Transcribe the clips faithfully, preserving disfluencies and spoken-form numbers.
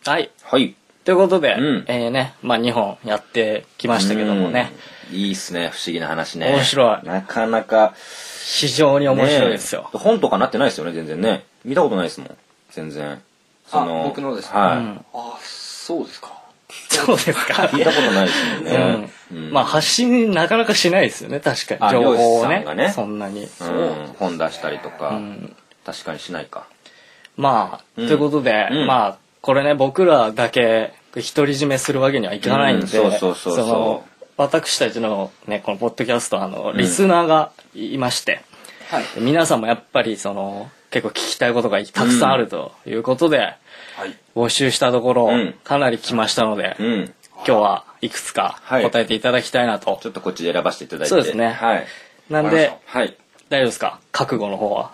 はい。 はい。 ということで、 うん、 えーね、まあにほんやってきましたけどもね。 いいっすね、不思議な話ね。 面白い。 なかなか。 非常に面白いですよ。 ね、本とかなってないですよね、全然ね。見たことないですもん、全然。 そのあ、僕のですか。 はい。うん、 あ、そうですか。 そうですか。 聞いたことないですもんね。 うんうん、まあ発信なかなかしないですよね、確かに。情報をね。ねそんなに。 そう、本出したりとか、うん、確かにしないか。 まあ、うん、ということで、うん、まあ、これね、僕らだけ独り占めするわけにはいかないんで、 そうそうそうそう。その私たちのね、このポッドキャスト、あの、リスナーがいまして、はい、皆さんもやっぱりその、結構聞きたいことがたくさんあるということで、はい、募集したところ、うん、かなり来ましたので、うん、今日はいくつか答えていただきたいなと。はい、 ちょっとこっちで選ばせていただいて。 そうですね。 はい。 なんで、はい、大丈夫ですか？覚悟の方は。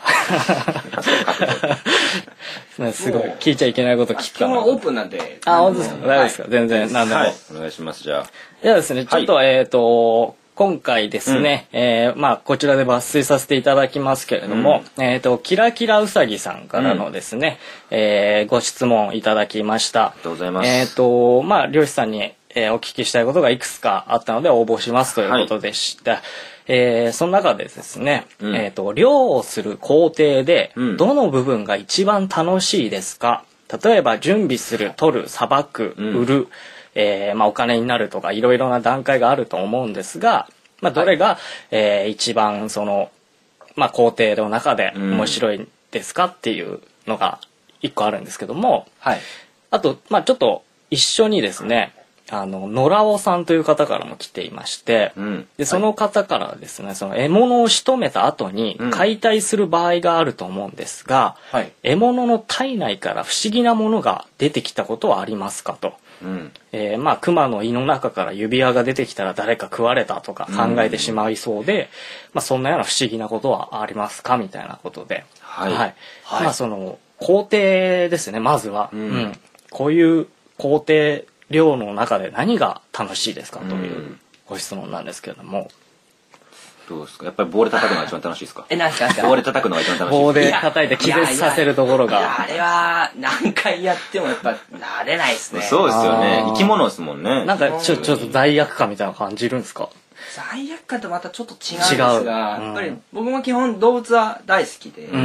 すごい聞いちゃいけないこと聞くから。 基本オープンなんで。 あ、本当ですか？大丈夫ですか？全然何でも。はい、 お願いします。じゃあ。 ではですね、ちょっと、はい、えっと今回ですね、うん、えー、まあこちらで抜粋させていただきますけれども、うん、えっとキラキラうさぎさんからのですね、うん、えー、ご質問いただきました。 ありがとうございます。 えっとまあ漁師さんに、えー、お聞きしたいことがいくつかあったので応募しますということでした。はい、えー、その中でですね、うん、えっと漁をする工程でどの部分が一番楽しいですか？例えば準備する、取る、さばく、売る、うん、えーまあ、お金になるとかいろいろな段階があると思うんですが、まあ、どれが、はい、えー、一番その、まあ、工程の中で面白いですかっていうのが一個あるんですけども、はい、あと、まあ、ちょっと一緒にですね、あの野良尾さんという方からも来ていまして、うん、でその方からですね、その獲物を仕留めた後に解体する場合があると思うんですが、うん、はい、獲物の体内から不思議なものが出てきたことはありますかと。うん、えー、まあ熊の胃の中から指輪が出てきたら誰か食われたとか考えてしまいそうで、うん、まあ、そんなような不思議なことはありますかみたいなことで、はいはいはい、まあその工程ですね、まずは、うんうん、こういう工程漁の中で何が楽しいですかというご質問なんですけれども、 どうですか？やっぱり棒で叩くのが一番楽しいですか？ え、なんすか？ 棒で叩くのが一番楽しいですか？棒で叩いて気絶させるところが。 いやいや、あれは何回やってもやっぱ慣れないですね。 そうですよね。生き物ですもんね。 なんかちょちょっと罪悪感みたいな感じるんですか？ 罪悪感とまたちょっと違うんですが、うん、やっぱり僕も基本動物は大好きで、うん、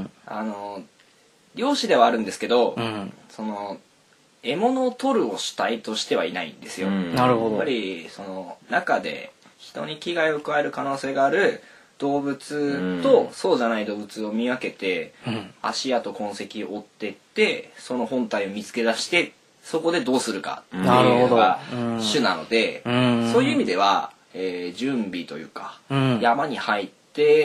あの漁師ではあるんですけど、うん、その獲物を取るを主体としてはいないんですよ。 なるほど。 やっぱりその中で人に危害を加える可能性がある動物とそうじゃない動物を見分けて、うん、足跡痕跡を追ってってその本体を見つけ出してそこでどうするかっていうのが主なので、そういう意味では、えー、準備というか、うん、山に入って、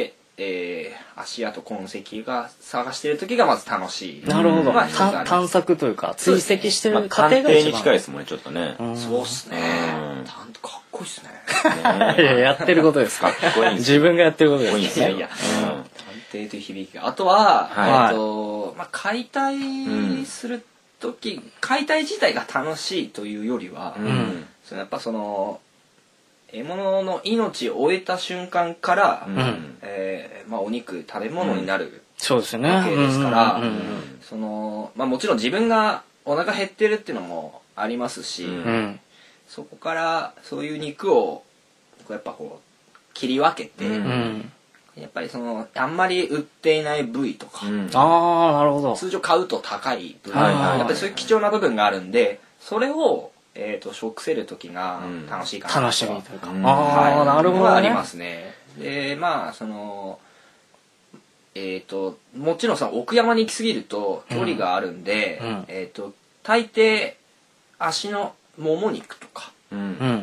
えー、足跡痕跡が探してる時がまず楽しい。 なるほど。まあ、探索というか追跡してる過程が一番、まあ、 探偵に近いですもんね、ちょっとね。 うん、そうっすね。かっこいいっすね。 いや、やってることですか。 かっこいい。 自分がやってることです。 いやいや、探偵という響きが。あとは、はい、えっと、まあ、解体する時、うん、解体自体が楽しいというよりは、うん、そのやっぱその獲物の命を終えた瞬間から、うん、えー、まあ、お肉食べ物になる、うん、 そうですね。 わけですから、そのまあもちろん自分がお腹減ってるっていうのもありますし、うん、そこからそういう肉をやっぱこう切り分けて、うん、やっぱりそのあんまり売っていない部位とか、うん、 ああなるほど。 通常買うと高い部位とか、やっぱりそういう貴重な部分があるんで、それをえー、と食せる時が楽しいかなと、 うん、楽しみというか、 うん、ああなるほど、ね、ありますね。でまあそのえっ、ー、ともちろんさ奥山に行き過ぎると距離があるんで、うん、えっ、ー、と大抵足のもも肉とか、うん、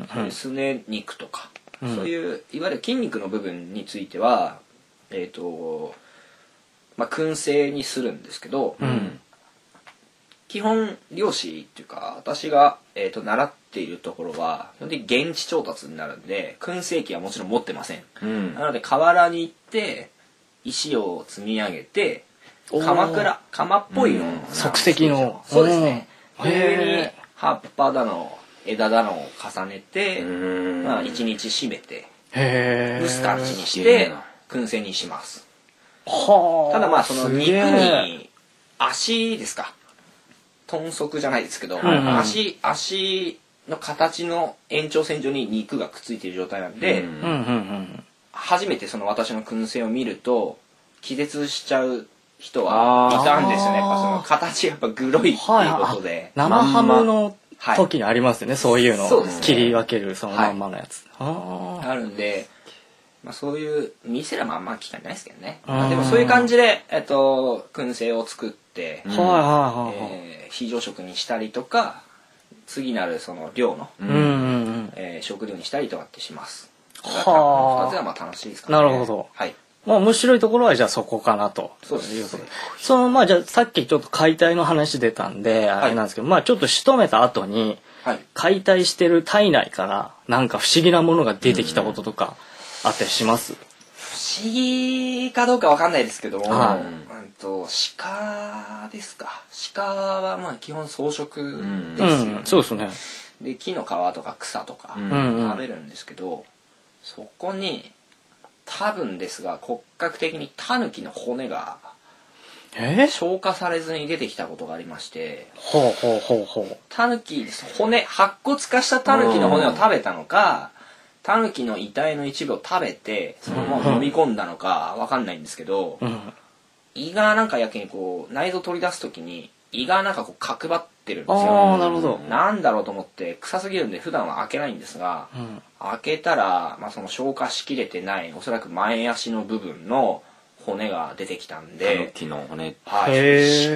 そういうすね肉とか、うん、そういういわゆる筋肉の部分についてはえっ、ー、とまあ燻製にするんですけど、うん、基本漁師っていうか私が、えー、と習っているところは基本的に現地調達になるんで燻製機はもちろん持ってません、うん、なので河原に行って石を積み上げて鎌倉鎌っぽいの、うん、 即席のそうですね。上に葉っぱだの枝だのを重ねて、まあ、いちにち締めて蒸す感じにして燻製にします。ただまあその肉に足ですか豚足じゃないですけど、 うん、 足足の形の延長線上に肉がくっついている状態なんで、 うんうんうん、 初めてその私の燻製を見ると気絶しちゃう人はいたんですよね。やっぱその形がやっぱグロいっていうことで、はい、 生ハムの時にありますよね、はい、そういうのそうですね、 切り分けるそのまんまのやつ、 はい、あるんで、まあ、そういう見せればあんま機会ないですけどね、まあ、でもそういう感じで、えっと、燻製を作って、 うん、 えー、非常食にしたりとか次なるその量の、 うんうんうんえー、食料にしたりとかってします。 はあ、 ふたつはまあ楽しいですかね。 なるほど、 はい、 まあ面白いところはじゃあそこかなと。 そうですね。 そのまあじゃあさっきちょっと解体の話出たんで、あれなんですけど、まあちょっと仕留めた後に、解体してる体内からなんか不思議なものが出てきたこととかあったりします？ 不思議かどうかわかんないですけども、 はい、 うんと鹿ですか。鹿はまあ基本草食ですよね。 うん、そうですね。 で木の皮とか草とか食べるんですけど、うんうん、そこに多分ですが骨格的にタヌキの骨が消化されずに出てきたことがありまして、 ほうほうほうほう、 タヌキ骨白骨化したタヌキの骨を食べたのか、タヌキの遺体の一部を食べてそのまま飲み込んだのかわかんないんですけど、うん、胃がなんかやけにこう内臓取り出す時に胃がなんかこう角張ってるんですよ。 あ、なるほど。 なんだろうと思って臭すぎるんで普段は開けないんですが、うん、開けたら、まあ、その消化しきれてないおそらく前足の部分の骨が出てきたんで、 タヌキの骨、 はい、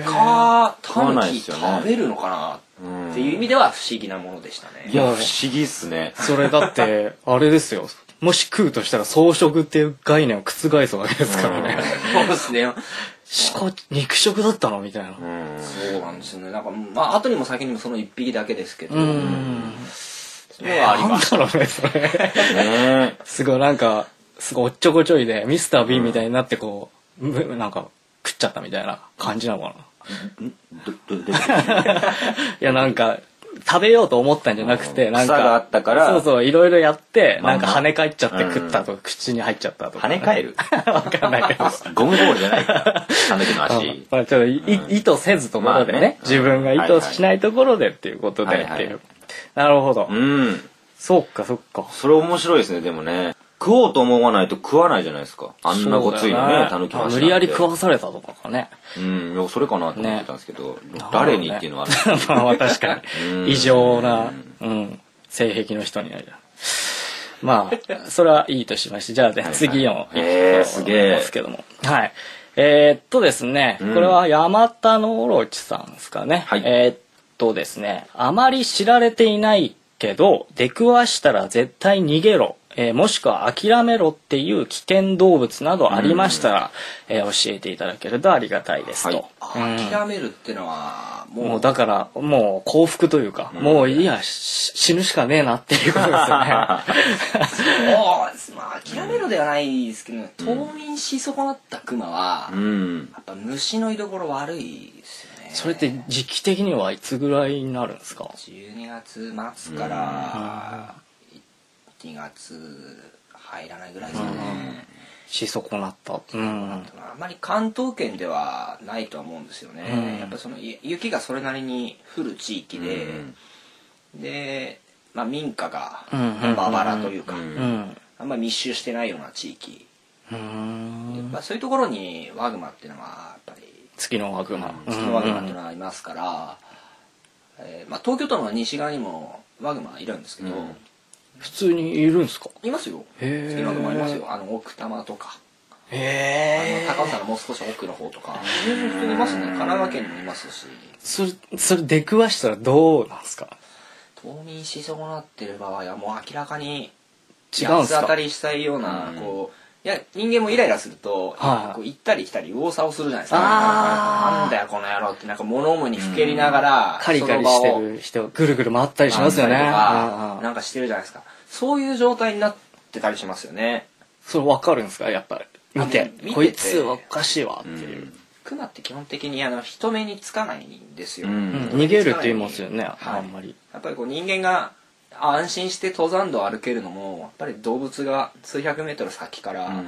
鹿タヌキ食べるのかなっていう意味では不思議なものでしたね。 いや不思議っすね。 それだってあれですよ、もし食うとしたら草食っていう概念を覆すわけですからね。 そうですね。 鹿肉食だったのみたいな。 そうなんですよね。なんかまあ後にも先にもその一匹だけですけど、 うんそれはありました。 なんだろうねそれ。ね、すごいなんかすごいおっちょこちょいでミスター・ビーンみたいになってこう、うん、なんか食っちゃったみたいな感じなのかな。いやなんか食べようと思ったんじゃなくて、なんか草があったからそうそういろいろやってなんか跳ね返っちゃって食ったとか、口に入っちゃったとか、 跳ね返るわかんないけどゴムボールじゃないかタヌキの足、 まあちょっと意図せずところでね、自分が意図しないところでっていうことでっていう、なるほど、うん、そっかそっか、 それ面白いですね。でもね食おうと思わないと食わないじゃないですか。あんなごついのね、タヌキの足なんて。 無理やり食わされたとかかね。 うん、いやそれかなと思ってたんですけど、ね、誰にっていうのはあるんですけど、 まあ確かに異常な、うん、性癖の人になる。まあそれはいいとしまして、じゃあね、はいはい、次のえー、すげえですけども、はい。えー、っとですね、これは山田のオロチさんですかね。はい、えー、っとですね、あまり知られていないけど出くわしたら絶対逃げろ。えー、もしくは諦めろっていう危険動物などありましたら、えー、教えていただけるとありがたいですと、 はい、うん、諦めるっていうのはもう、 もうだからもう幸福というか、うん、もういや死ぬしかねえなっていうことですよね。そうです、まあ諦めろではないですけど、冬眠し損なったクマは、うん、やっぱ虫の居所悪いですよね。 それって時期的にはいつぐらいになるんですか？ じゅうにがつまつから、うんにがつ入らないぐらいですよね。 し損なった、うん、 あまり関東圏ではないとは思うんですよね、うん、やっぱその雪がそれなりに降る地域で、うん、で、まあ、民家がまばらというか、うん、あんまり密集してないような地域、うん、やっぱそういうところにワグマっていうのはやっぱり月のワグマ、 月のワグマっていうのがいますから、えーまあ、東京都の西側にもワグマいるんですけど、うん普通にいるんですか？ いますよ。 へ月のワグマいますよ。あの奥多摩とか。 へあの高尾山のもう少し奥の方とか。普通にいますね。神奈川県にもいますし。 それそれ出くわしたらどうなんですか？ 冬眠し損なってる場合はもう明らかに違うんですか？ 八つ当たりしたいような、うん、こういや人間もイライラすると、はい、こう行ったり来たり右往左往するじゃないですか。なんだよこの野郎ってなんか物思いにふけりながら、うん、 カリカリしてる人ぐるぐる回ったりしますよね。 なんかしてるじゃないですか。そういう状態になってたりしますよね。 それ分かるんですか？やっぱり見てこいつおかしいわっていう、うん、 クマって基本的にあの人目につかないんですよ、うん、 逃げるって言いますよね、はい、あんまりやっぱりこう人間が安心して登山道を歩けるのもやっぱり動物が数百メートル先から、うん、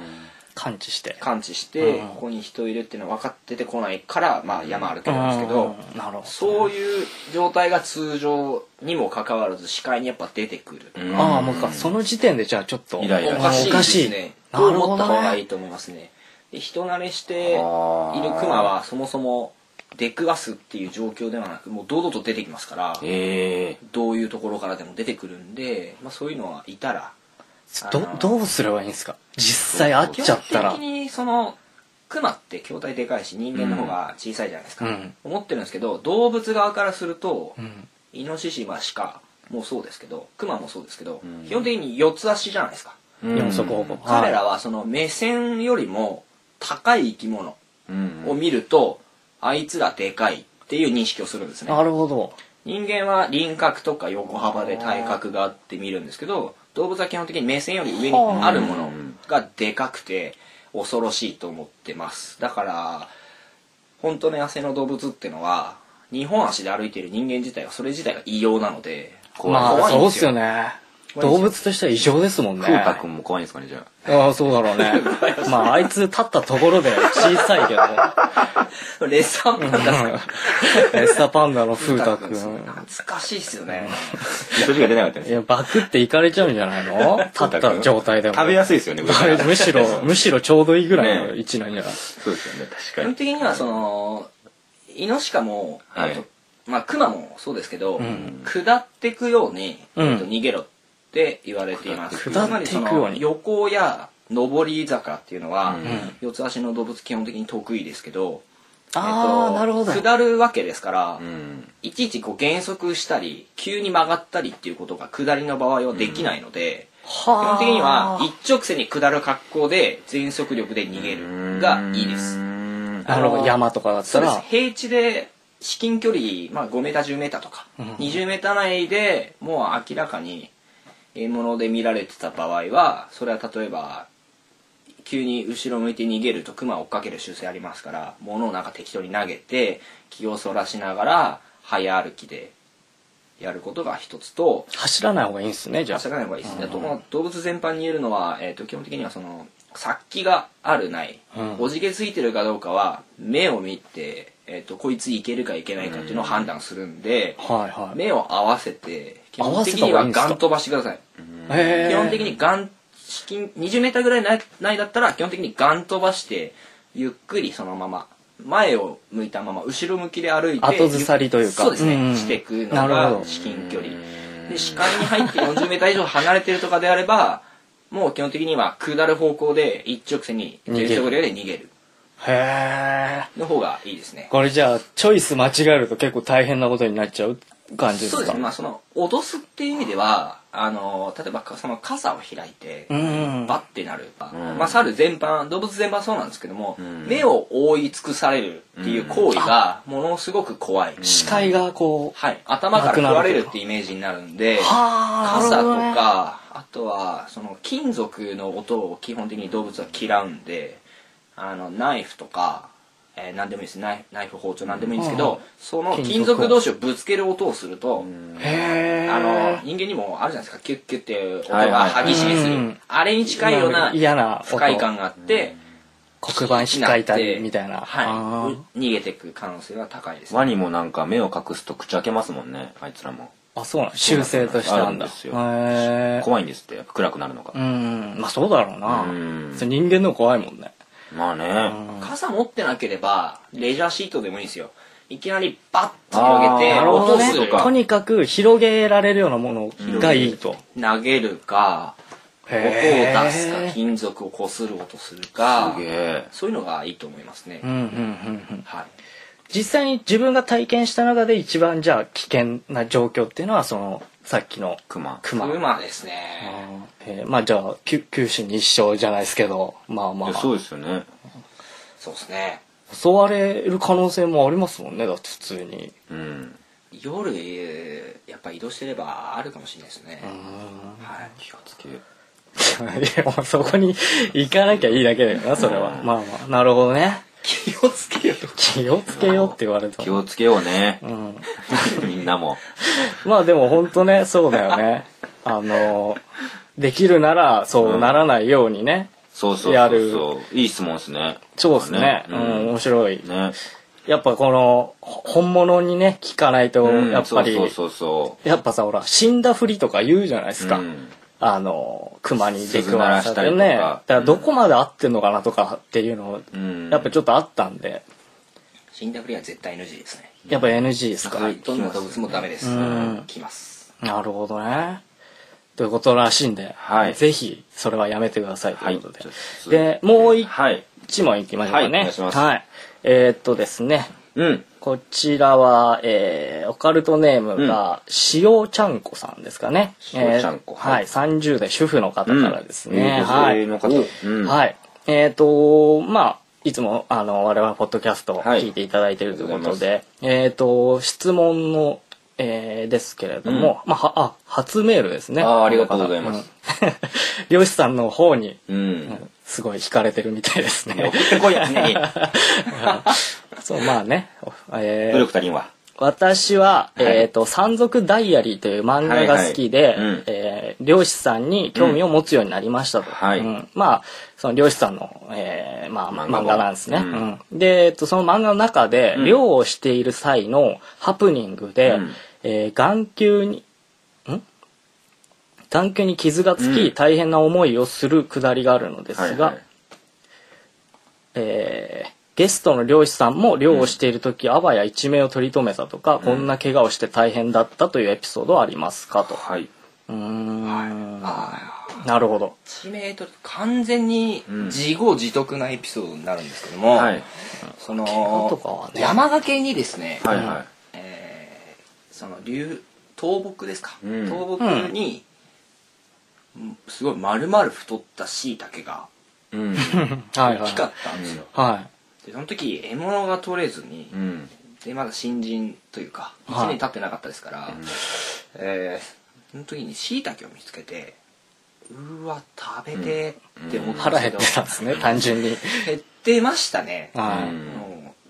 感知して感知して、 うんここに人いるっていうのは分かってて来ないから、まあ、山歩けるんですけど、 うんなるほどそういう状態が通常にもかかわらず視界にやっぱ出てくる、 うんああもうかその時点でじゃあちょっとイライラおかしいおかしいですねと思った方がいいと思いますね。で人慣れしているクマはそもそも出くわすっていう状況ではなくもう堂々と出てきますから、 えー、 どういうところからでも出てくるんで、まあ、そういうのはいたらどどうすればいいんですか実際会っちゃったら基本的にそのクマって筐体でかいし人間の方が小さいじゃないですか、 うん、 思ってるんですけど動物側からすると、 うん、 イノシシまあ鹿もそうですけどクマもそうですけど、 うん、 基本的に四つ足じゃないですか、 四足歩行彼らはその目線よりも高い生き物を見ると、うん、あいつらでかいっていう認識をするんですね。 なるほど。 人間は輪郭とか横幅で体格があって見るんですけど、動物は基本的に目線より上にあるものがでかくて恐ろしいと思ってます。だから本当の野生の動物ってのはにほん足で歩いている人間自体がそれ自体が異様なので怖い、まあ、そうっすよね。動物としては異常ですもんね。 風太くんも怖いんですかねじゃあ。ああそうだろうね。まああいつ立ったところで小さいけどレッサーパンダですかレッサーパンダの風太くん懐かしいっすよね。 年が出なかったんですいやバクっていかれちゃうんじゃないの立った状態でも食べやすいですよねむしろむしろちょうどいいぐらいの位置なんじゃない、 ね、そうですよね確かに。 基本的にはそのイノシカも、はい、まあクマもそうですけど、うん、下っていくように、うん、逃げろって言われています。 下っていくように横や上り坂っていうのは、うん、四つ足の動物基本的に得意ですけど、 あー、なるほど。 下るわけですから、 うん、 いちいちこう減速したり急に曲がったりっていうことが下りの場合はできないので、うん、基本的には一直線に下る格好で全速力で逃げるがいいです。 なるほど。山とかだったら平地で至近距離、まあ、ごメーターじゅうメーターとか、うん、にじゅうメーター内でもう明らかに獲物で見られてた場合はそれは例えば急に後ろ向いて逃げるとクマを追っかける習性ありますから物をなんか適当に投げて気をそらしながら早歩きでやることが一つと、 走らない方がいいんですね。じゃあ走らない方がいいですね。あと、まあ、動物全般に言えるのは、えー、と基本的にはその殺気があるない、うん、おじけついてるかどうかは目を見て、えー、とこいついけるかいけないかっていうのを判断するんで、 うんはいはい、 目を合わせて基本的にはガン飛ばしてください。基本的にガン至近にじゅうメーターぐらいないだったら基本的にガン飛ばしてゆっくりそのまま前を向いたまま後ろ向きで歩いて後ずさりというかそうですね、 うん、 していくのが至近距離で視界に入ってよんじゅうメーター以上離れてるとかであればもう基本的には下る方向で一直線に全速力で逃げるへーの方がいいですね。 これじゃあチョイス間違えると結構大変なことになっちゃう感じですか？ そうですね。まあその脅すっていう意味ではあの例えばその傘を開いてバッてなる、うん、まあ猿全般動物全般そうなんですけども、うん、目を覆い尽くされるっていう行為がものすごく怖い、うん、 視界がこう、 はい、頭から食われるってイメージになるんで傘とかあとはその金属の音を基本的に動物は嫌うんであのナイフとかえー、何でもいいですナイナイフ包丁何でもいいんですけど、うん、その金属同士をぶつける音をすると、 へあの人間にもあるじゃないですかキュッキュッって音が激しめする、はいはいはい、あれに近いような嫌な不快感があって黒板引っかいたりみたいな、 はい、逃げていく可能性が高いです、ね、 ワニもなんか目を隠すと口開けますもんねあいつらも。 あそうなん習性としてあるんだ。 へ怖いんですって暗くなるのが。 うんまあそうだろうな。うんそれ人間の怖いもんね。 まあね、 傘持ってなければレジャーシートでもいいんですよ。いきなりバッと広げて落とすとか、 とにかく広げられるようなものがいいと。 投げるか音を出すか金属をこする音するかすげえそういうのがいいと思いますね。 うんうんうんうん、 はい。 実際に自分が体験した中で一番じゃあ危険な状況っていうのはそのさっきのクマクマクマですね。 あ、えー、まあじゃあ九死に一生じゃないですけどまあまあそうですよね。 そうですね。 襲われる可能性もありますもんねだって普通に、 うん、 夜やっぱ移動してればあるかもしれないですね。 うん、 はい、 気をつけいやそこに行かなきゃいいだけだよなそれは。まあまあなるほどね。 気をつけよう気をつけようって言われた。 気をつけようね、 うん、 みんなもまあでも本当ねそうだよねあのできるならそうならないようにね、 そうそうやる。 そうそういい質問ですね。 そうですね。うん、面白い。 ね。 やっぱこの、本物にね、聞かないと、やっぱり、 そうそうそうやっぱさ、ほら、死んだふりとか言うじゃないですか。うん、あの、熊に出くわされてね。だからどこまで合ってんのかなとかっていうの、うん、やっぱちょっとあったんで。 死んだふりは絶対 エヌジー ですね。 やっぱ エヌジー ですか。 はい、どんな動物もダメです。うん、来ます。 なるほどね。ということらしいんで、はい、ぜひそれはやめてくださいということで。はい、で、もう一問いきましょうかね。はい、お願いします。はい。えー、っとですね。うん。こちらは、えー、オカルトネームが、しおちゃんこさんですかね。 しおちゃんこ。 はい。さんじゅう代主婦の方からですね。はい。はい。えー、っと、まあ、いつも、あの、我々ポッドキャストを聞いていただいているということで、えー、っと、質問の、えー、ですけれども、まあ、は、あ、初メールですね。 ああ、ありがとうございます。 漁師さんの方に、すごい惹かれてるみたいですね。 送ってこいや、常に。 そう、まあね。 えー、努力足りんわ。 私は、はい、えっ、ー、と、山賊ダイアリーという漫画が好きで、はいはい、うん、えー、漁師さんに興味を持つようになりましたと。うんうん、まあ、その漁師さんの、えー、まあ、漫画なんですね。うんうん、で、えっと、その漫画の中で、漁をしている際のハプニングで、うん、えー、眼球に、ん眼球に傷がつき、うん、大変な思いをするくだりがあるのですが、はいはい、えーゲストの漁師さんも漁をしている時、うん、あわや一命を取り留めたとか、うん、こんな怪我をして大変だったというエピソードはありますかと。はい。うーん。はい、なるほど。 一命取り完全に自業自得なエピソードになるんですけども、はい、その、とかはね、山掛けにですね、はいはい、えー、その流倒木ですか、うん、倒木に、うん、すごい丸々太った椎茸が、うん、大きかったんですよ。はい。でその時獲物が取れずに、うん、でまだ新人というかいちねん経ってなかったですから、はい、えー、その時に椎茸を見つけてうわ食べてって思ったんですけど、 腹減ってたんですね単純に減ってましたね、はい、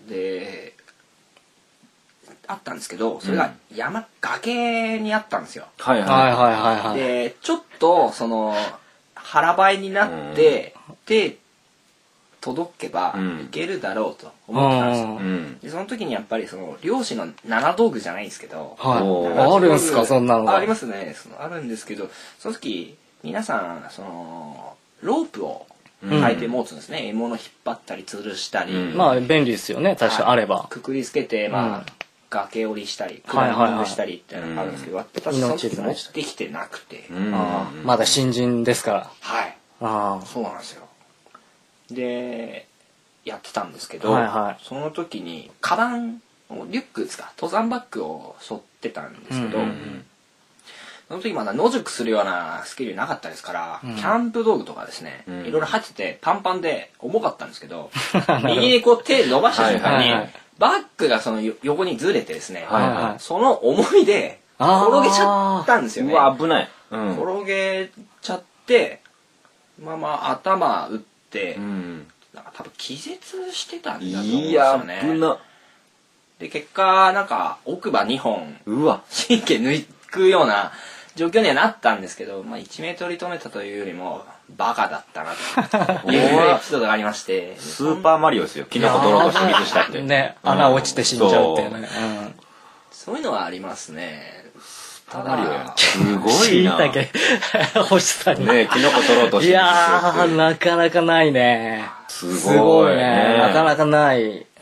であったんですけどそれが山崖にあったんですよ、 はいはいはいはい、 でちょっとその腹ばいになって、うん、で届けばいけるだろうと思ってたんですよ、うん、でその時にやっぱりその漁師の七道具じゃないんですけど、 はい、あるんですかそんなのありますねそのあるんですけどその時皆さんそのロープを履いて持つんですね、うん、獲物引っ張ったり吊るしたり、 うん、まあ便利ですよね確かあれば、 はい、くくりつけてまあ、うん、崖折りしたりクライミングしたりっていうのがあるんですけど、私その時持ってきてなくて、 うん、あまだ新人ですからはいあそうなんですよでやってたんですけど、はいはい、その時にカバンリュックですか登山バッグを背負ってたんですけど、うんうんうん、その時まだ野宿するようなスキルなかったですから、うん、キャンプ道具とかですね、うん、いろいろ入っててパンパンで重かったんですけど右にこう手伸ばした瞬間にはい、はい、バッグがその横にずれてですね、はいはい、その重いで転げちゃったんですよね。 うわ危ない、 うん、転げちゃってまあまあ頭打って、うん、なんか多分気絶してたんだと思うんですよね。いや危な。で結果なんか奥歯にほんうわ神経抜くような状況にはなったんですけど、まあ、いち名取り留めたというよりもバカだったなというエピソードがありましてスーパーマリオですよキノコ取ろうとして水したってね穴落ちて死んじゃうっていうね、うん、 そういうのはありますね。 ただすごいな椎茸欲しさにねキノコ取ろうとしていやーなかなかないねすごい ね, すごいねなかなかない、うん、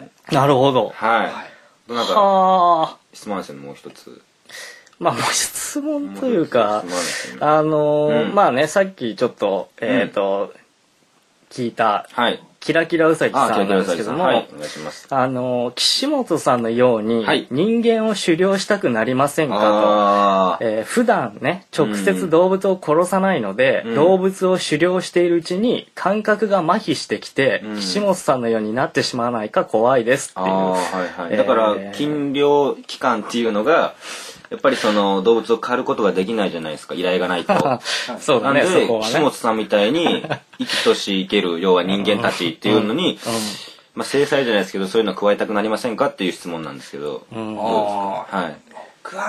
なるほどはい、なんか質問ですよねもう一つまあ、質問というか、あのーうん、まあね、さっきちょっと、えっ、ー、と、うん、聞いた、はい、キラキラウサギさんなんですけども、はい、お願いします。あのー、岸本さんのように、はい、人間を狩猟したくなりませんかと、えー、普段ね、直接動物を殺さないので、うん、動物を狩猟しているうちに感覚が麻痺してきて、うん、岸本さんのようになってしまわないか怖いですっていう。 はいはい、だから、禁猟期間っていうのが、やっぱりその動物を狩ることができないじゃないですか依頼がないとそうだねなんでそこはね岸本さんみたいに生きとし生ける要は人間たちっていうのに、うんうん、まあ制裁じゃないですけどそういうのを加えたくなりませんかっていう質問なんですけど、うん、どうですか。はい、 僕は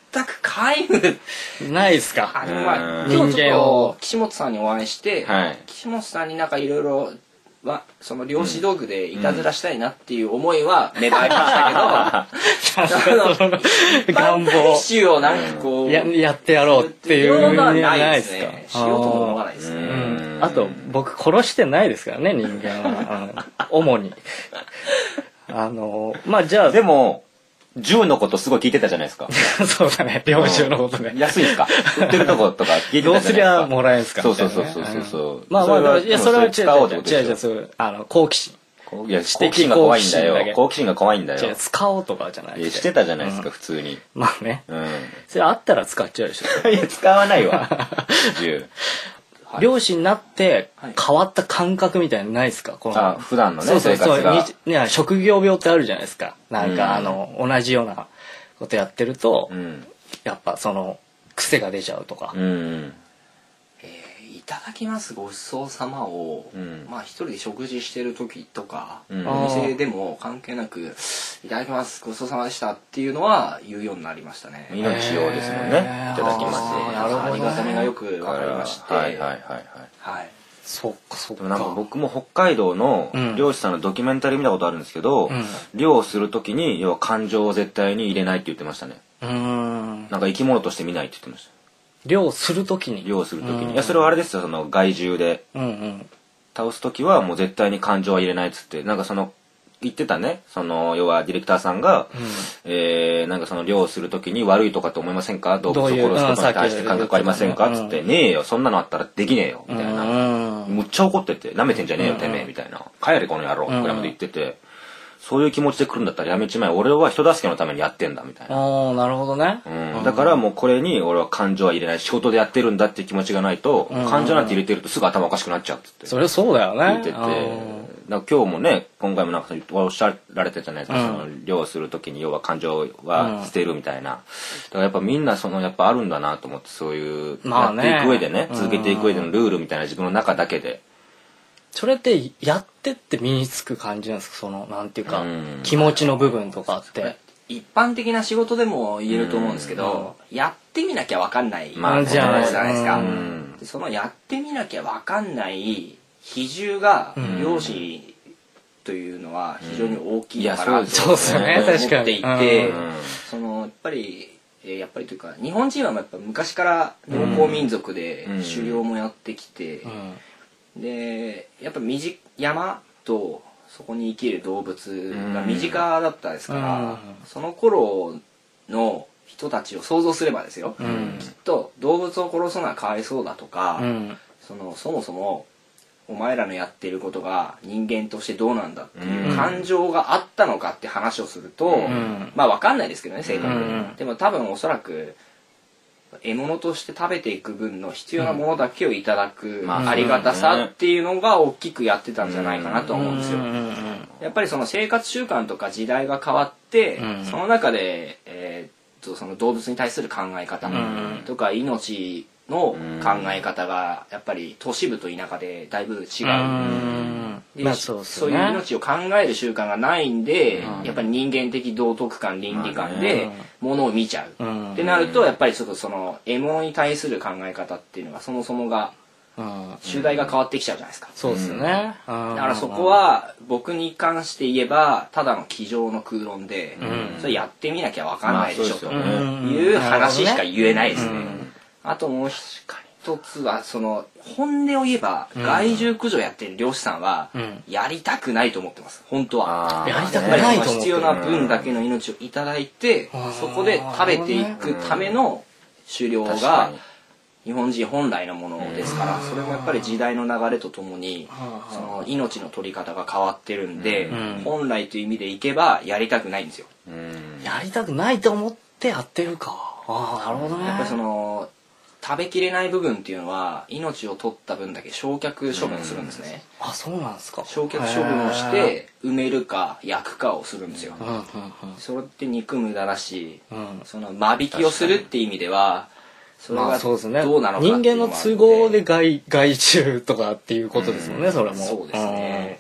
全く皆無ないですか。 あのまあ人今日ち間をょっと岸本さんにお会いして、 はい岸本さんになんかいろいろはその漁師道具でいたずらしたいなっていう思いは芽生えましたけど、 その願望大衆をなんかこうややってやろうっていうのはのはないでないですすか。 ね。しようとも思わないですね。 うんあと僕殺してないですからね人間は、うん主にあのまあじゃあでも銃のことすごい聞いてたじゃないですか。 そうだね猟銃のことね。 安いですか？売ってるとことか聞いてどうすりたじゃないですか。 ゃもらえんすかそうみたそいうなねそうそうそう。 うんまあまあでもいやそれは違う違う使おうってこと違う違うでしょ。 そういうあの好奇心いや好奇心が怖いんだ好奇心だけよ。好奇心が怖いんだ違うよ。 使おうとかじゃないいやしてたじゃないですかうん普通に。 まあねうん。 それあったら使っちゃうでしょいや使わないわ銃。 はい漁師になってはい変わった感覚みたいなのないですかこのあ普段のねそうそうそう生活が。 にいや職業病ってあるじゃないですかなんうんかあの同じようなことやってるとうんやっぱその癖が出ちゃうとかうんえーいただきますごちそうさまを、 うんまあ一人で食事してる時とか、 うんお店でも関係なく「いただきますごちそうさまでした」っていうのは言うようになりましたね。 命をですもんね。 へーいただきます。 あーなるほどねありがたみがよく分かりまして、 はいはいはいはい。 はいそっかそっかでもなんか僕も北海道のうん漁師さんのドキュメンタリー見たことあるんですけど、 うん漁をするときに要は感情を絶対に入れないって言ってましたね。 うーんなんか生き物として見ないって言ってました。 漁する時に漁をするときうんに。いやそれはあれですよ、その害獣でうんうん倒すときはもう絶対に感情は入れないっつって、なんかその言ってたね、その要はディレクターさんが、えー、なんかその漁をするときに悪いとかって思いませんか、動物を殺すことに対して感覚ありませんかっつって、ねえよそんなのあったらできねえよみたいな、 うんむっちゃ怒ってて、舐めてんじゃねえよてめえみたいな、帰れこの野郎ぐらいまで言ってて、そういう気持ちで来るんだったらやめちまえ、俺は人助けのためにやってんだみたいな、 ああなるほどねうん、だからもうこれに俺は感情は入れない、仕事でやってるんだっていう気持ちがないと、感情なんて入れてるとすぐ頭おかしくなっちゃうっつってそれそうだよね言ってて、だから今日もね今回もなんかおっしゃられてたじゃないですか、 うんその漁をする時に要は感情は捨てるみたいな、だからやっぱみんなそのやっぱあるんだなと思って、そういうやまあねっていく上でね、 うん続けていく上でのルールみたいな自分の中だけで、 それってやってって身につく感じなんですかそのなんていうかうん気持ちの部分とかって一般的な仕事でも言えると思うんですけど、やってみなきゃ分かんないまあじゃないですか、 うんでそのやってみなきゃ分かんない比重がうん漁師というのは非常に大きいいやかなとそうですよね思っていて、 うんそのやっぱりえーやっぱりというか日本人はやっぱ昔から農耕民族でうん狩猟もやってきて、でやっぱ身近山とそこに生きる動物が身近だったですから、 うんその頃の人たちを想像すればですよ、 うんきっと動物を殺すのはかわいそうだとか、 うんそのそもそもお前らのやってることが人間としてどうなんだっていう感情があったのかって話をすると、 んまあ分かんないですけどね正確に、 うんでも多分おそらく獲物として食べていく分の必要なものだけをいただくまあありがたさっていうのが大きくやってたんじゃないかなと思うんですよ。 うんうんうんやっぱりその生活習慣とか時代が変わって、 うんその中で、えーっとその動物に対する考え方んとか命の考え方がやっぱり都市部と田舎でだいぶ違う。 うんでまあそうっすそうよねいう命を考える習慣がないんで、 うんやっぱり人間的道徳感倫理観でまあねものを見ちゃう、 うんってなるとやっぱりちょっとその獲物に対する考え方っていうのがそもそもがうん主題が変わってきちゃうじゃないですか、 そうですよねだだからそこは僕に関して言えばただの机上の空論で、 うんそれやってみなきゃ分かんないでしょとまあそうですよねいう話しか言えないですね、 うんあともう一つはその本音を言えば害獣駆除やってる漁師さんはうんやりたくないと思ってます本当は。 あーやりたくやっぱりないと思ってるその必要な分だけの命をいただいてうんそこで食べていくための狩猟確かがに日本人本来のものですからそれもやっぱり時代の流れとともにその命の取り方が変わってるんでうん本来という意味でいけばやりたくないんですよ。 うんやりたくないと思ってやってるかああなるほどねやっぱりその食べきれない部分っていうのは命を取った分だけ焼却処分するんですね。 あそうなんですか焼却処分をして埋めるか焼くかをするんですよ。 うんうんそれって肉無駄だし、 うんうんその間引きをするって意味ではそれまがあそうですねどうなのかっていう人間ののもあるん都合で害害虫とかっていうことですもんね、それもそうですね。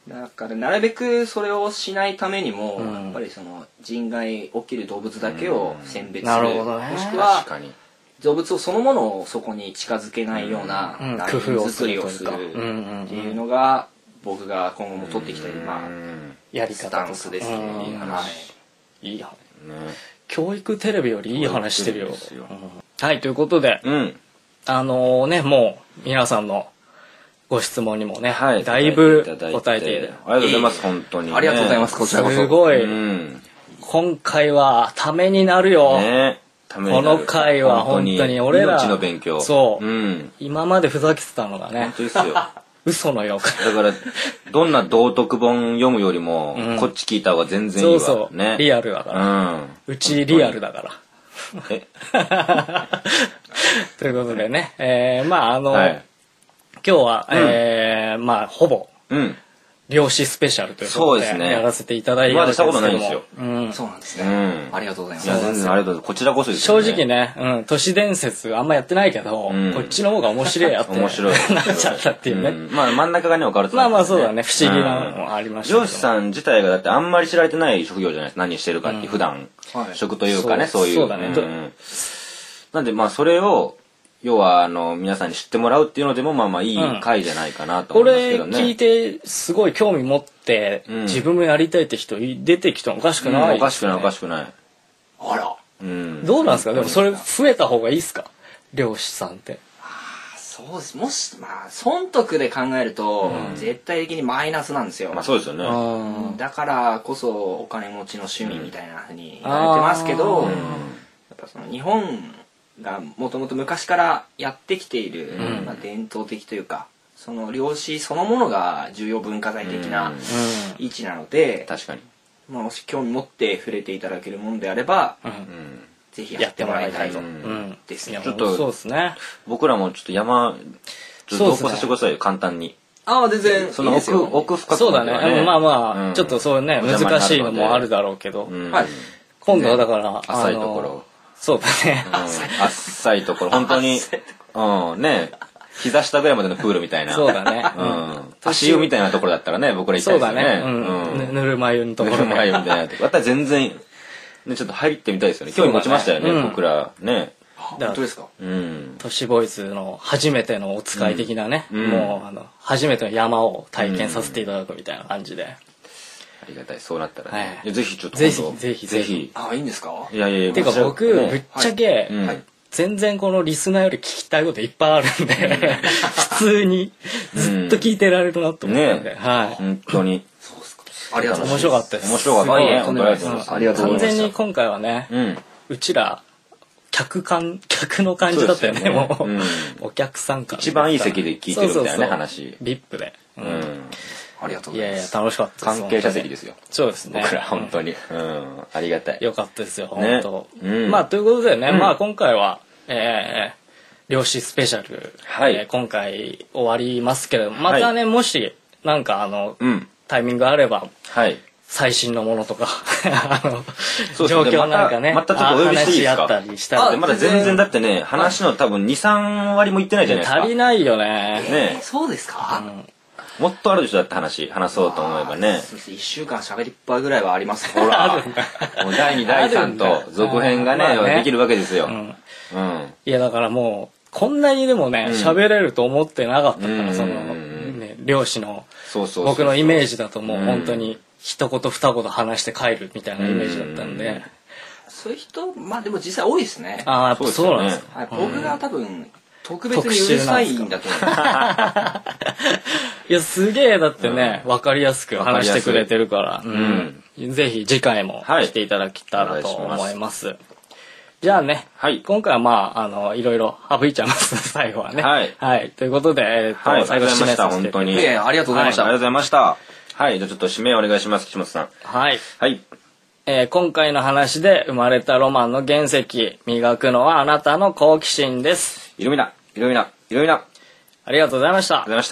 だからなるべくそれをしないためにも、 うん、 やっぱりその人害起きる動物だけを選別する、 なるほどね、 もしくは動物をそのものをそこに近づけないようなライン作りをするっていうのが僕が今後も取っていきたい、まあ、 やり方スタンスですね。いい話、 いい話、ね、教育テレビよりいい話してるよ、うん、はいということで、うん、あのー、ねもう皆さんのご質問にもね、はい、だいぶ答えている。 ありがとうございます、本当に、ね。 ありがとうございます、こちらこそ。 すごい。うん、今回はためになるよ。ね、ためになる。この回は本当に俺ら。 命の勉強。 そう、うん。今までふざけてたのがね。 本当ですよ。 嘘のよ。 だから、どんな道徳本読むよりも、うん、こっち聞いた方が全然いいわ。 そうそう。ね、リアルだから。うん。うちリアルだから。えということでね、えー、まああの、はい、今日は、うん、えー、まあほぼ、うん、漁師スペシャルということでやらせていただいて、 今までしたことないんですよ。 うん、そうなんですね、うん。ありがとうございます。いや全然ありがとうございます。こちらこそですよね。正直ね、うん、都市伝説あんまやってないけど、うん、こっちの方が面白いやって面白いなっちゃったっていうね。うん、 まあ真ん中がね分かると、 ね。まあまあそうだね、不思議なのもありましたけど。 漁師さん自体がだってあんまり知られてない職業じゃないですか。何してるかって、うん、普段、はい、職というかね、そういう。 そうだね。うん、 なんでまあそれを要はあの皆さんに知ってもらうっていうのでもまあまあいい回じゃないかなと思いますけどね。 これ聞いてすごい興味持って、うん、自分もやりたいって人出てきてもおかしくないですね、うん、 おかしくないおかしくない。 あら、 うん、どうなんですか。でもそれ増えた方がいいですか、漁師さんって。 ああそうです。もしまあ損得で考えると、うん、絶対的にマイナスなんですよ。 まあそうですよね。 だからこそお金持ちの趣味みたいなふうに言われてますけど、うん、やっぱその日本がもともと昔からやってきている、うんまあ、伝統的というかその漁師そのものが重要文化財的な位置なので、 確かに、 まあ、もし興味持って触れていただけるものであれば、うん、ぜひやってもらいたいと、うん、ですね。 ちょっとそうですね、 僕らもちょっと山ちょっと同行させてくださいよ、簡単に。 ああ全然その奥奥深く、 そうだね、まあまあ、うん、ちょっとそうね難しいのもあるだろうけど、うん、はい、今度はだから、ね、 浅いところ、 そうだね、 うん、浅いところ本当にうんね膝下ぐらいまでのプールみたいな、 そうだね、 うん、足湯みたいなところだったらね僕ら行きたいですよね。 そうだね、うん、ぬるま湯のところ、 ぬるま湯みたいなところだったら全然ねちょっと入ってみたいですよね。興味持ちましたよね、うん、僕らね。 本当ですか。 うん。都市ボーイズの初めてのお使い的なね、うん、もうあの初めての山を体験させていただくみたいな感じで。 ありがたい、そうなったら、ね、はい、ぜひちょっとぜひぜひぜひ。 あ、いいんですか。 いやいやてか僕、ね、ぶっちゃけ、はい、全然このリスナーより聞きたいこといっぱいあるんで、普通にずっと聞いてられるなと思ってんで、 ね、はい、本当に。 そうですか。ありがとうございます。 面白かったです。 面白かったね。本当にありがとうございます。 ありがとうございます。 完全に今回はね、うん、うちら客感客の感じだったよね。よねもう、うん、お客さん感。 一番いい席で聞いてるみたいなね話。 ビップで。 うん。ありがとうございます。 いやいや楽しかったです。関係者席ですよ。 そうですね。 僕ら本当に、うん、ありがたい。 よかったですよ本当。まあということでね、まあ今回はえー漁師スペシャル、はい今回終わりますけれども、またねもしなんかあのタイミングあれば、はい。最新のものとかあの状況なんかねまたちょっとお呼びしていいですか。 話し合ったりしたらまだ全然だってね話の多分 にさん 割もいってないじゃないですか。 足りないよね。 ねそうですか。 もっとあるでしょだって話話そうと思えばね。 いっしゅうかん喋りっぱいぐらいはあります。 ほらもうだいにだいさんと続編がねできるわけですよ。 いやだからもうこんなにでもね喋れると思ってなかったからその漁師の僕のイメージだともう本当に一言二言話して帰るみたいなイメージだったんで、 そういう人まあでも実際多いですね。 ああやっぱそうなんですか。僕が多分特別にうるさいんだと思う。 いやすげえだってね分かりやすく話してくれてるからぜひ次回も来ていただけたらと思います。じゃあね、はい、今回はまああのいろいろ省いちゃいます最後はね。はい、はい、ということで、えー、っと、 はい、最後締めさせて本当に。 いやありがとうございました。 はい、ありがとうございました。はい、じゃあちょっと締めお願いします岸本さん。 はい。はい。えー、今回の話で生まれたロマンの原石、磨くのはあなたの好奇心です。 イルミナ、イルミナ、イルミナ。 ありがとうございました。 ありがとうございました。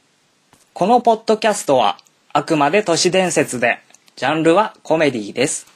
このポッドキャストはあくまで都市伝説で、ジャンルはコメディです。